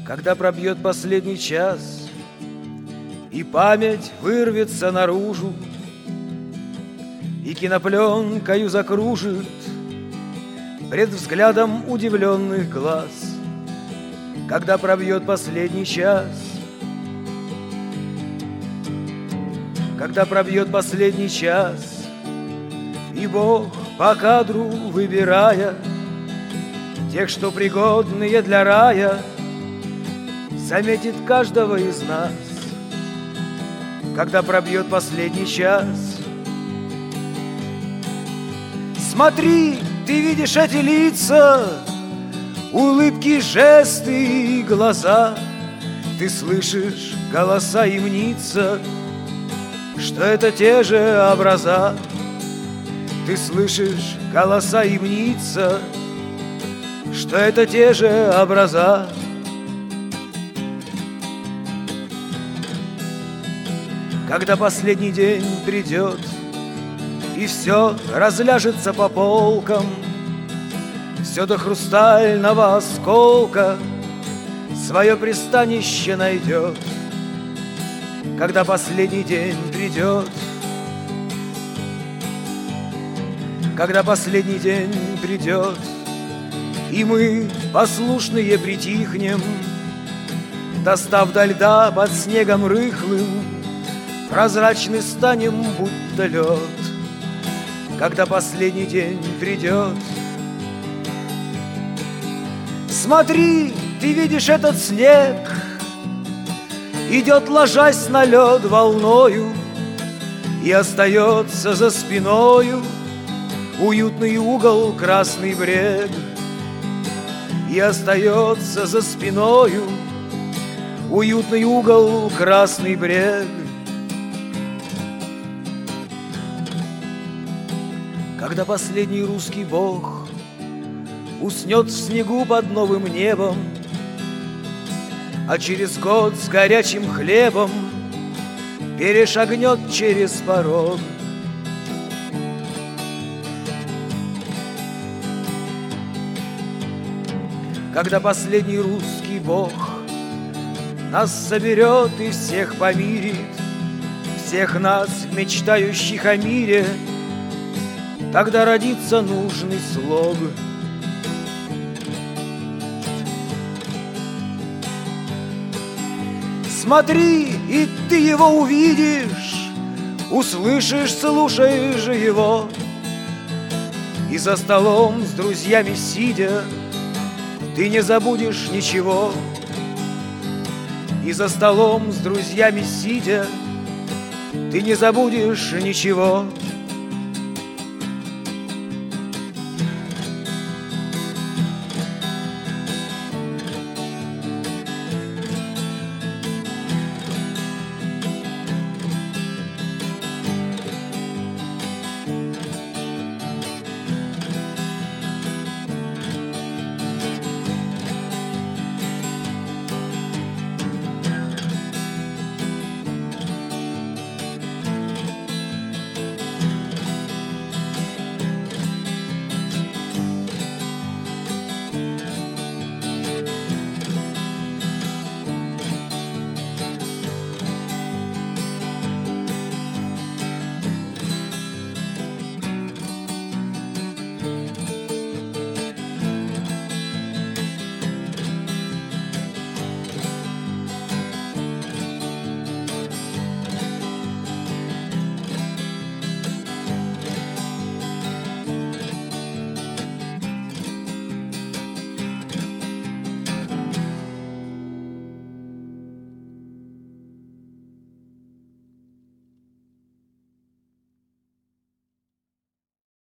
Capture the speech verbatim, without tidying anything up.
Когда пробьет последний час и память вырвется наружу, и кинопленкою закружит пред взглядом удивленных глаз. Когда пробьет последний час, когда пробьет последний час, и Бог по кадру выбирая тех, что пригодные для рая, заметит каждого из нас. Когда пробьет последний час, смотри, ты видишь эти лица, улыбки, жесты и глаза. Ты слышишь голоса и мнится, что это те же образа. Ты слышишь голоса и мнится, что это те же образа. Когда последний день придет и все разляжется по полкам, все до хрустального осколка свое пристанище найдет. Когда последний день придет, когда последний день придет, и мы, послушные, притихнем, достав до льда под снегом рыхлым, прозрачны станем, будто лед. Когда последний день придет, смотри, ты видишь этот снег, идет, ложась на лед волною, и остается за спиною уютный угол, красный брег. И остается за спиною уютный угол, красный брег. Когда последний русский бог уснет в снегу под новым небом, а через год с горячим хлебом перешагнет через порог. Когда последний русский бог нас соберет и всех помирит, всех нас, мечтающих о мире, тогда родится нужный слог. Смотри, и ты его увидишь, услышишь, слушаешь его, и за столом с друзьями сидя ты не забудешь ничего. И за столом с друзьями сидя ты не забудешь ничего.